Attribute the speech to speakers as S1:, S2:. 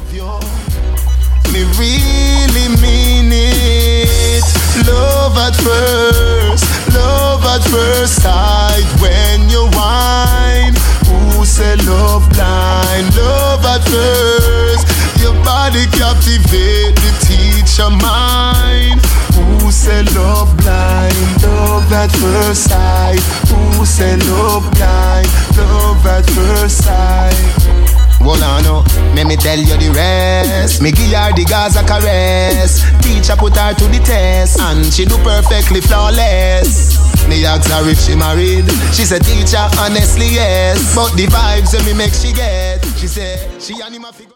S1: love you. Me really mean it. Love at first sight. When you whine, who say love blind? Love at first. Your body captivate the teacher mind. Who say love blind? Love at first sight. Who say love blind? Love at first sight. Well, I know, let me tell you the rest. Me give her the Gaza caress. Teacher put her to the test, and she do perfectly flawless. Me ask her if she married. She said, teacher, honestly, yes. But the vibes that me make she get. She said, she anima figure.